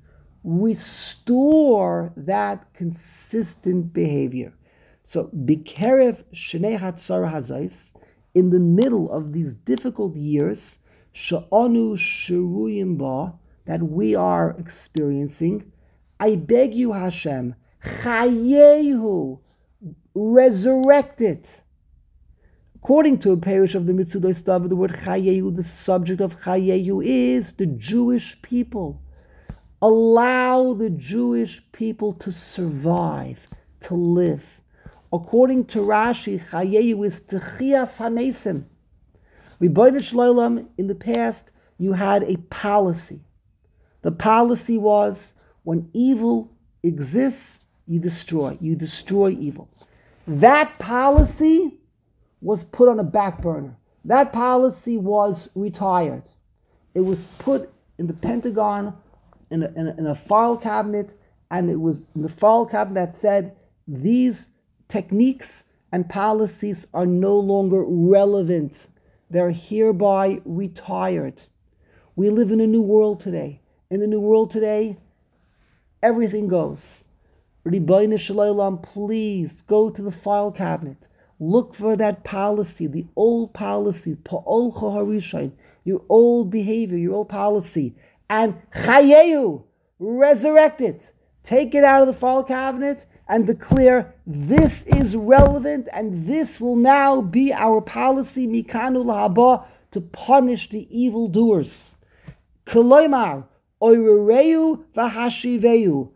restore that consistent behavior. So, B'kerev Shnei Hatzara Hazais, in the middle of these difficult years, Sha'anu Shiruyim Ba, that we are experiencing, I beg you, Hashem, Chayehu, resurrect it. According to a parish of the Mitzudos David, the word Chayehu, the subject of Chayehu is the Jewish people. Allow the Jewish people to survive, to live. According to Rashi, Chayehu is Techias HaMesim. Rebbeinu Shloim, in the past, you had a policy. The policy was, when evil exists, you destroy evil. That policy was put on a back burner. That policy was retired. It was put in the Pentagon in a file cabinet, and it was in the file cabinet that said, these techniques and policies are no longer relevant. They're hereby retired. We live in a new world today. In the new world today, everything goes. Rebbeinu Shalom, please go to the file cabinet. Look for that policy, the old policy, Pa'olcha harishain, your old behavior, your old policy, and Chayehu, resurrect it. Take it out of the file cabinet and declare this is relevant and this will now be our policy, Mikanu Lahaba, to punish the evildoers. Koloimar, Oirerehu v'hashivehu.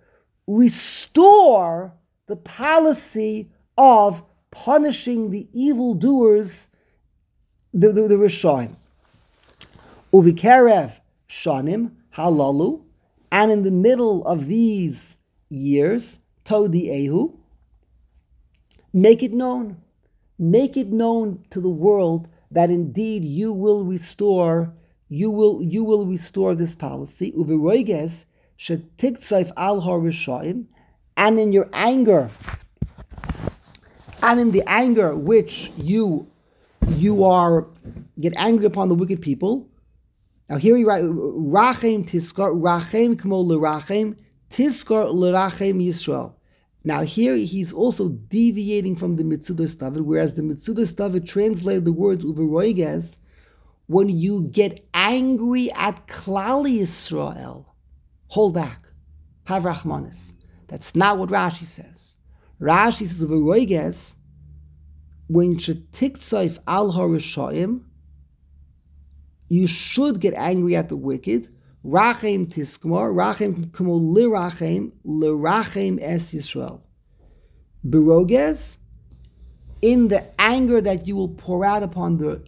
restore the policy of punishing the evildoers, the Rishonim. Uvikerev shanim halalu, and in the middle of these years, todi ehu, make it known to the world that indeed you will restore this policy. Uveroiges shetiktzayf al harishaim, and in your anger, and in the anger which you are get angry upon the wicked people. Now here he writes, Rachem tiskar, Rachem kmo l'rachem, tiskar l'rachem Yisrael. Now here he's also deviating from the Mitzudas David, whereas the Mitzudas David translated the words uveroiges, when you get angry at Klal Yisrael, hold back, have Rachmanis. That's not what Rashi says. Rashi says uveroiges, when shetiktzayf al harishaim, you should get angry at the wicked. Rachem tiskmar, rachem kamo lirachem es Yisrael. Beroges, in the anger that you will pour out upon the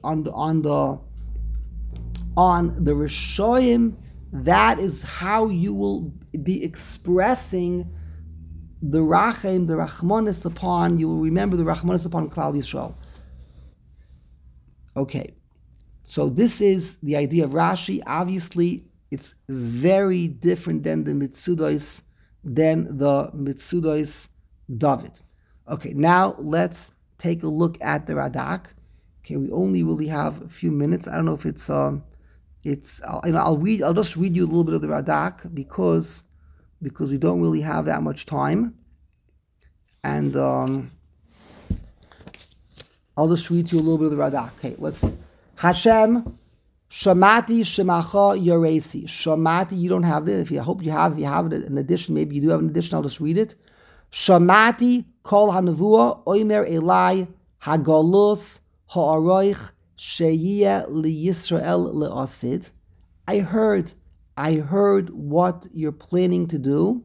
Rishoyim, that is how you will be expressing the rachem, the rachmanis upon. You will remember the rachmanis upon Klal Yisrael. Okay. So this is the idea of Rashi. Obviously, it's very different than the Mitzudos David. Okay, now let's take a look at the Radak. Okay, we only really have a few minutes. I don't know if I'll just read you a little bit of the Radak because we don't really have that much time, and I'll just read you a little bit of the Radak. Okay, let's see. Hashem, Shamati Shemacha Yoresi. Shamati, you don't have this. I hope you have it in addition. Maybe you do have an addition. I'll just read it. Shamati Kol Hanavua Oimer Elai Hagolus Ha'aroich Sheyeh LiYisrael LeOsid. I heard what you're planning to do.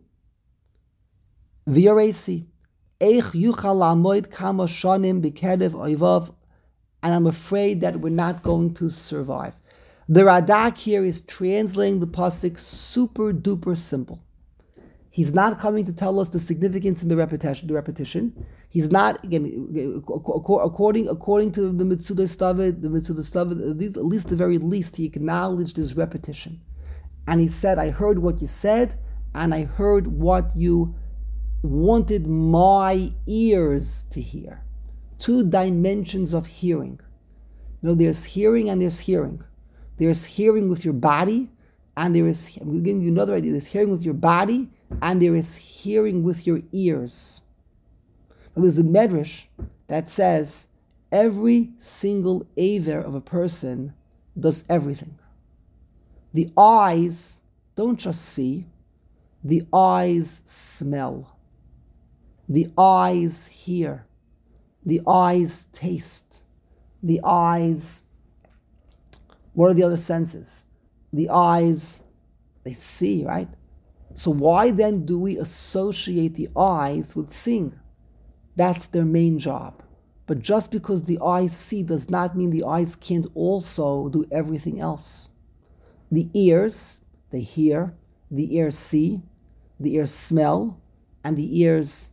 V'yoresi Eich Yuchal Lamoid Kama Shanim B'Kerev Oivav. And I'm afraid that we're not going to survive. The Radak here is translating the pasuk super duper simple. He's not coming to tell us the significance in the repetition. He's not, again, according to the Mitzudas David, at least the very least, he acknowledged his repetition. And he said, I heard what you said, and I heard what you wanted my ears to hear. Two dimensions of hearing. There's hearing and there's hearing. There's hearing with your body, and I'm giving you another idea. There's hearing with your body, and there is hearing with your ears. Now, there's a medrash that says every single aver of a person does everything. The eyes don't just see, the eyes smell. The eyes hear. The eyes taste. The eyes, what are the other senses? The eyes, they see, right? So why then do we associate the eyes with seeing? That's their main job. But just because the eyes see does not mean the eyes can't also do everything else. The ears, they hear. The ears see. The ears smell. And the ears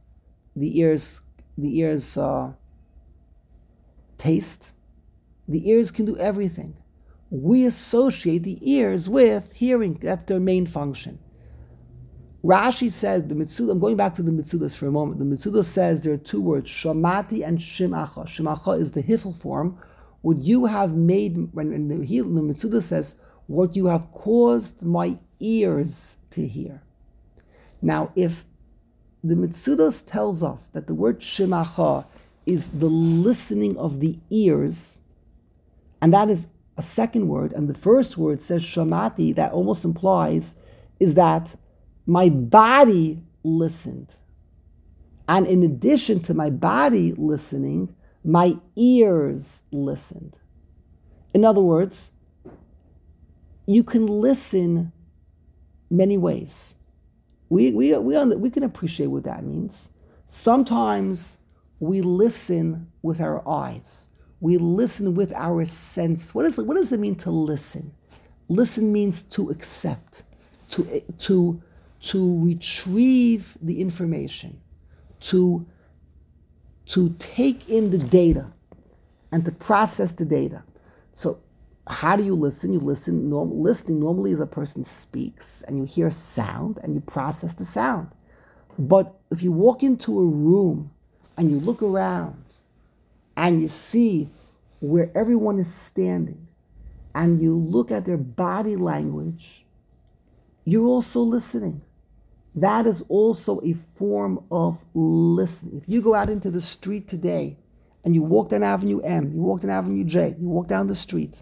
taste. The ears can do everything. We associate the ears with hearing. That's their main function. Rashi says, I'm going back to the Mitzudas for a moment. The Mitzudas says there are two words, Shamati and Shimacha. Shimacha is the Hifel form. What you have made, when the Mitzudas says, what you have caused my ears to hear. Now, if the Mitzudas tells us that the word Shimacha is the listening of the ears, and that is a second word, and the first word says Shamati, that almost implies is that my body listened. And in addition to my body listening, my ears listened. In other words, you can listen many ways. We can appreciate what that means. Sometimes we listen with our eyes. We listen with our sense. What does it mean to listen? Listen means to accept, to retrieve the information, to take in the data, and to process the data. So, how do you listen? You listen. Listening normally is a person speaks, and you hear sound, and you process the sound. But if you walk into a room and you look around, and you see where everyone is standing, and you look at their body language, you're also listening. That is also a form of listening. If you go out into the street today and you walk down Avenue M, you walk down Avenue J, you walk down the street,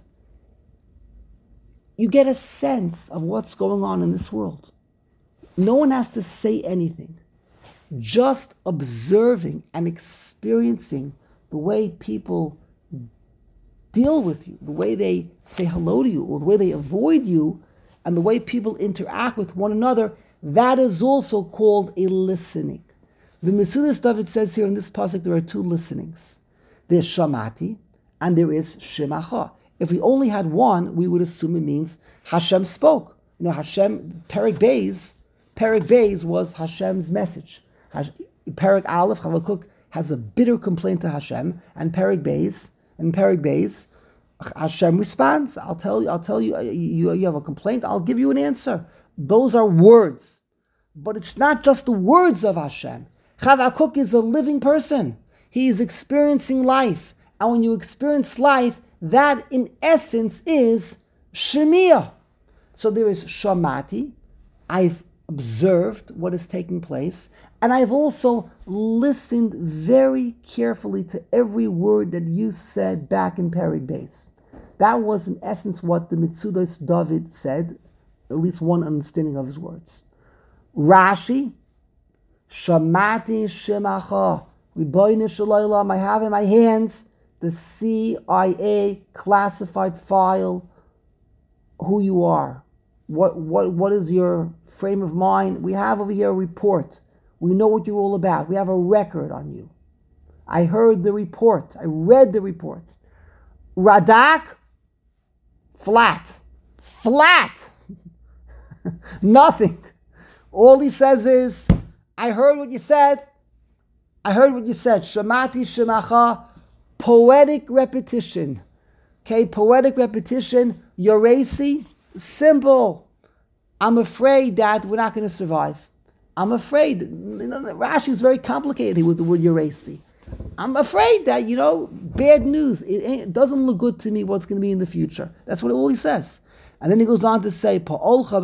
you get a sense of what's going on in this world. No one has to say anything. Just observing and experiencing the way people deal with you, the way they say hello to you, or the way they avoid you, and the way people interact with one another, that is also called a listening. The Metzudas David says here in this pasuk there are two listenings. There's shamati and there is shemacha. If we only had one, we would assume it means Hashem spoke. Hashem, Perek Beis was Hashem's message. Perek Aleph, Habakkuk has a bitter complaint to Hashem, and Perek Beis, Hashem responds. I'll tell you, you have a complaint, I'll give you an answer. Those are words. But it's not just the words of Hashem. Habakkuk is a living person. He is experiencing life. And when you experience life, that in essence is Shemiah. So there is Shamati. I've observed what is taking place. And I've also listened very carefully to every word that you said back in Perek Beis. That was in essence what the Metzudas David said, at least one understanding of his words. Rashi, Shamati Shemacha, Ribono Shel Olam, I have in my hands the CIA classified file, who you are, what is your frame of mind. We have over here a report. We know what you're all about. We have a record on you. I heard the report. I read the report. Radak, flat. Nothing. All he says is, I heard what you said. Shamati Shemacha, poetic repetition. Okay, poetic repetition. Yoresi, simple. I'm afraid that we're not going to survive. I'm afraid. Rashi is very complicated with the word Yoresi. I'm afraid that, bad news. It doesn't look good to me what's going to be in the future. That's what all he says. And then he goes on to say, he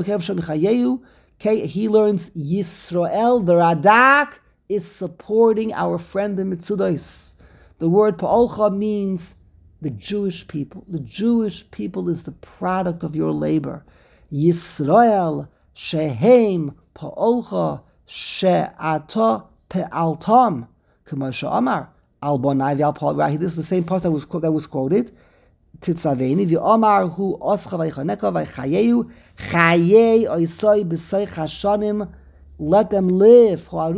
learns Yisrael, the Radak, is supporting our friend the Metzudos. The word Pa'olcha means the Jewish people. The Jewish people is the product of your labor. Yisrael, shehem Pa'olcha, she'ata pe'altam. K'moshe Amar, al bonai v'al pa'al. This is the same part that was quoted. Titzaveni v'Amar hu oscha v'yichanecha v'yichayehu chayei oisoi b'sei chashanim. Let them live. I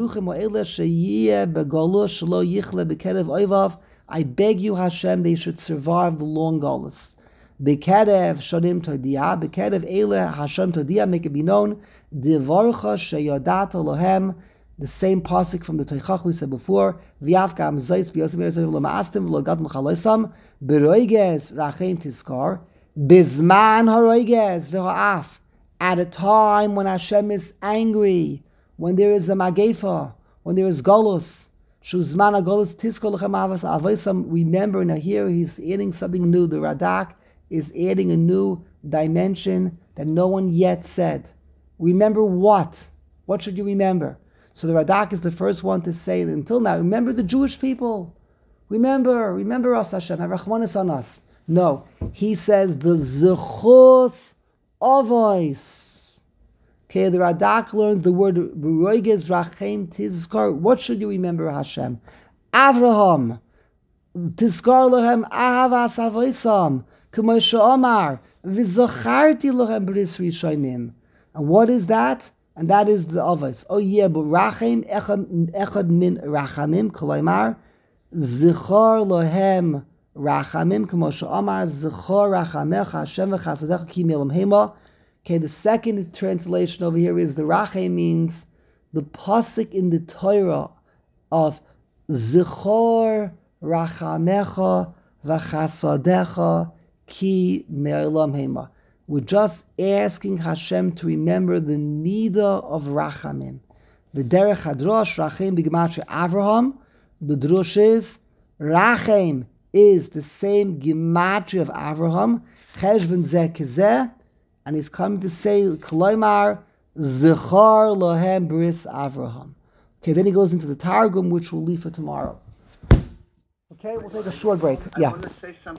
beg you, Hashem, they should survive the long galus. Bekerev shanim todia, bekerev eile Hashem todia, make it be known. Divorcha sheyodat Elohem, the same pasuk from the Toichach we said before. V'yavka amzayis b'yosim eretzavim lo ma'astim v'lo gat m'chaloisam b'roiges rachem tizkar bizman haroiges v'ha'af. At a time when Hashem is angry, when there is a magefa, when there is galus, shuzman galus tizkar lechem avas avaisam. Remember, now here he's adding something new. The Radak is adding a new dimension that no one yet said. Remember what? What should you remember? So the Radak is the first one to say it until now. Remember the Jewish people. Remember us, Hashem. Have rachmanis on us. No, he says the zechus avos. Okay, the Radak learns the word b'roiges rachem tizkar. What should you remember, Hashem? Avraham tizkar lehem ahavas avoisam k'moshe Amar v'zacharti lehem b'ris rishonim. And what is that? and that is the avos. Oh yeah, but rachem echad min rachamim kolaymar zichar lohem rachamim kamo she'amar zichar rachamecha Hashem v'chasadecha ki milam hema. Okay, the second translation over here is the rachem means the pasuk in the Torah of zichar rachamecha v'chasadecha ki milam hema. We're just asking Hashem to remember the midah of rachamim. The derech hadrosh rachem b'gematria Avraham. The drush is rachem is the same gematria of Avraham. Cheshbon zeh kezeh, and he's coming to say Kolaymar zechar lohem bris Avraham. Okay, then he goes into the Targum, which we'll leave for tomorrow. Okay, we'll take a short break. I want to say something.